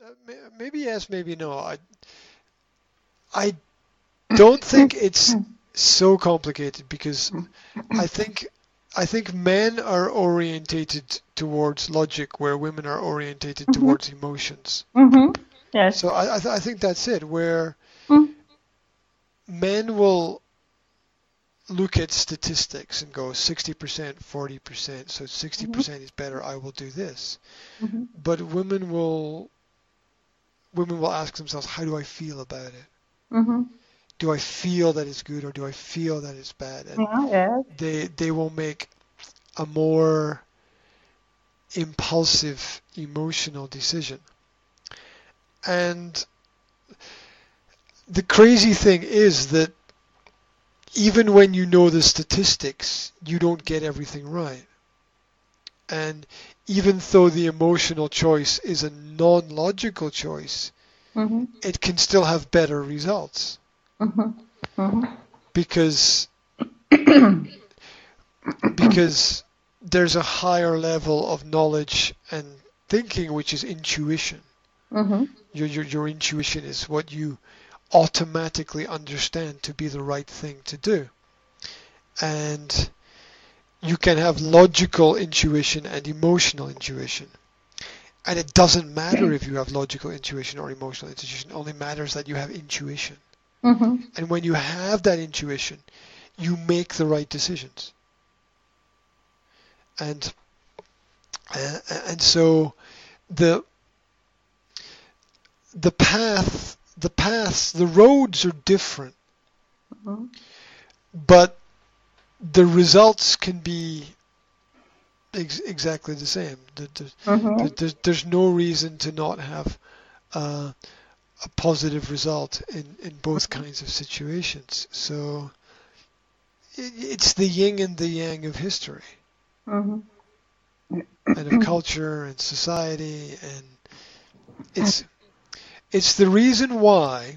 maybe yes, maybe no. I don't think it's so complicated because I think I think men are orientated towards logic where women are orientated Mm-hmm. towards emotions. Mm-hmm. Yes. So I think that's it, where Mm-hmm. men will look at statistics and go 60%, 40%, so 60% is better, I will do this. Mm-hmm. But women will ask themselves, how do I feel about it? Mm-hmm. Do I feel that it's good or do I feel that it's bad? And Yeah, yes. they will make a more impulsive emotional decision. And the crazy thing is that even when you know the statistics, you don't get everything right. And even though the emotional choice is a non-logical choice, Mm-hmm. it can still have better results Mm-hmm. Mm-hmm. because because there's a higher level of knowledge and thinking, which is intuition. Mm-hmm. Your intuition is what you automatically understand to be the right thing to do. And you can have logical intuition and emotional intuition. And it doesn't matter if you have logical intuition or emotional intuition, it only matters that you have intuition. Mm-hmm. And when you have that intuition, you make the right decisions. And and so the the roads are different, Mm-hmm. but the results can be exactly the same. Mm-hmm. There's no reason to not have a positive result in both kinds of situations. So it's the yin and the yang of history Mm-hmm. and of culture and society, and it's it's the reason why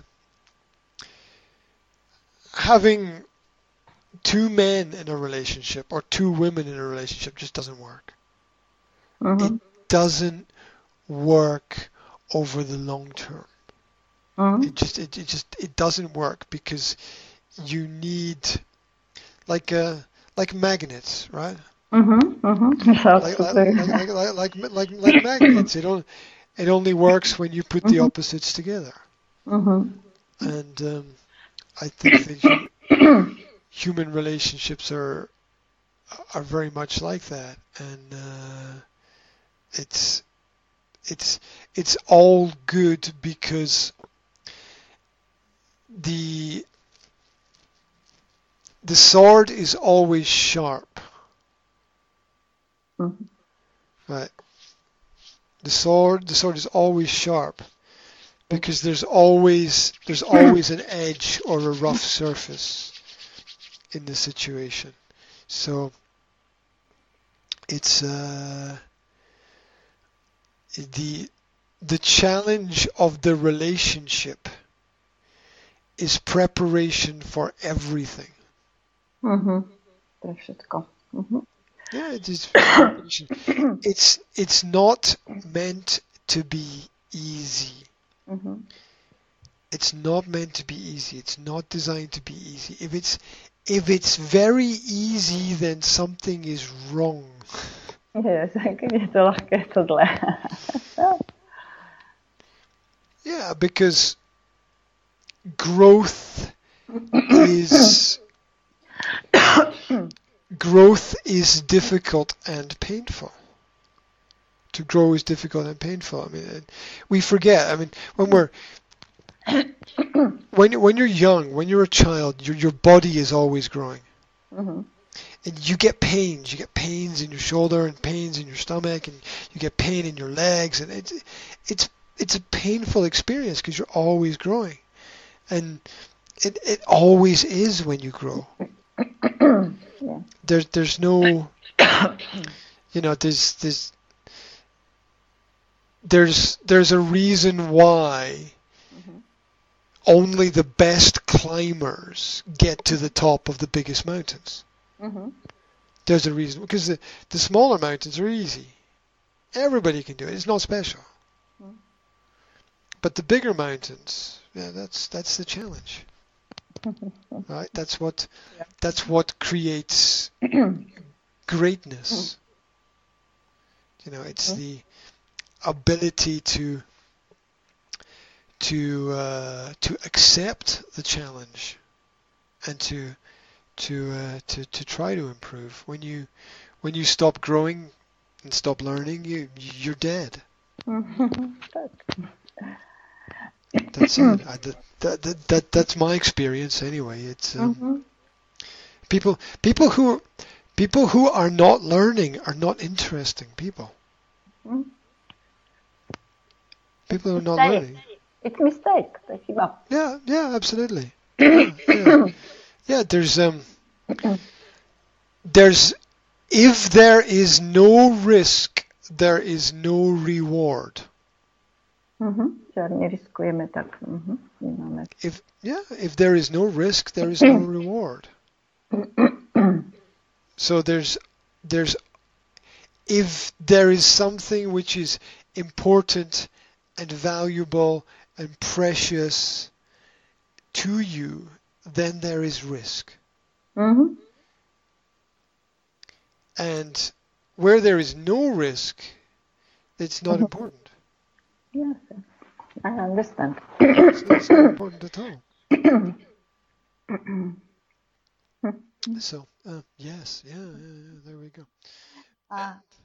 having two men in a relationship or two women in a relationship just doesn't work. It Mm-hmm. doesn't work over the long term. Mm-hmm. It doesn't work because you need like uh like magnets, right? Mm-hmm. Mm-hmm. That's Like the like thing. like magnets. It only works when you put the Mm-hmm. opposites together. Mm-hmm. And I think that human relationships are very much like that, and it's it's it's all good because the the sword is always sharp, Mm-hmm. right? The sword is always sharp because there's always an edge or a rough surface in the situation. So it's the the challenge of the relationship is preparation for everything. Mm-hmm. To wszystko. Mhm. Yeah, it is preparation. It's not meant to be easy. Mhm. It's not meant to be easy. It's not designed to be easy. If it's very easy, then something is wrong. Yes, kegyet lahkehtud le. Yeah, because growth is growth is difficult and painful. To grow is difficult and painful. I mean, we forget. I mean, when you're young, when you're a child, your body is always growing. Mhm. And you get pains. You get pains in your shoulder and pains in your stomach, and you get pain in your legs, and it's it's a painful experience because you're always growing, and it always is when you grow. Yeah. There's no there's a reason why Mhm. only the best climbers get to the top of the biggest mountains. Mhm. There's a reason because the smaller mountains are easy. Everybody can do it. It's not special. Mhm. But the bigger mountains, yeah, that's the challenge, right? That's what creates greatness. It's the ability to accept the challenge and to try to improve. When you stop growing and stop learning, you're dead. That's it. That's my experience anyway. It's people who are not learning are not interesting people. People who are not learning. It's mistake. They give up. Yeah, absolutely. Yeah. There's if there is no risk, there is no reward. Žádný riskujeme, tak nemáme. If there is no risk, there is no reward. So there's if there is something which is important and valuable and precious to you, then there is risk. And where there is no risk, it's not important. Yes, I understand. It's not important at all. So, yes, yeah, there we go.